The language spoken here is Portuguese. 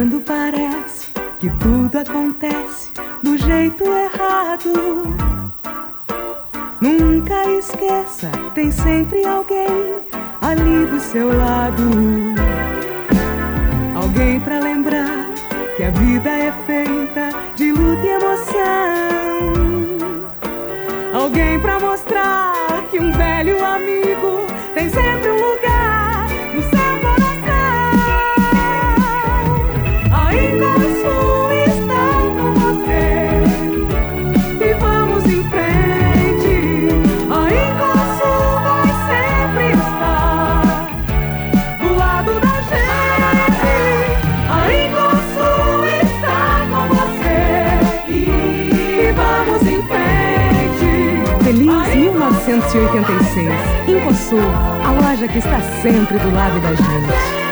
Quando parece que tudo acontece do jeito errado, nunca esqueça, tem sempre alguém ali do seu lado. Alguém pra lembrar que a vida é feita de luta e emoção. Alguém pra mostrar que um velho amigo tem sempre um lugar no seu coração. A Incosul está com você e vamos em frente. A Incosul vai sempre estar do lado da gente. A Incosul está com você e vamos em frente. Feliz 1986. Incosul, a loja que está sempre do lado da gente.